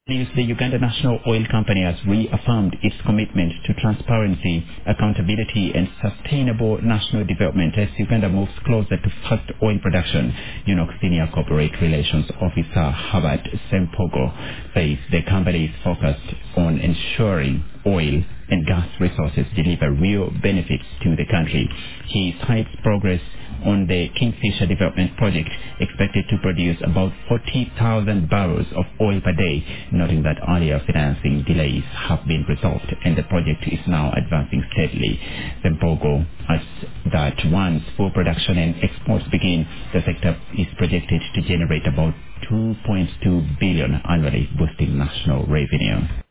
News, the Uganda National Oil Company has reaffirmed its commitment to transparency, accountability and sustainable national development as Uganda moves closer to first oil production. UNOC Senior Corporate Relations Officer Herbert Sempogo says the company is focused on ensuring oil and gas resources deliver real benefits to the country. He cites progress on the Kingfisher development project expected to produce about 40,000 barrels of oil per day, noting that earlier financing delays have been resolved and the project is now advancing steadily. Sempogo adds that once full production and exports begin, the sector is projected to generate about 2.2 billion annually, boosting national revenue.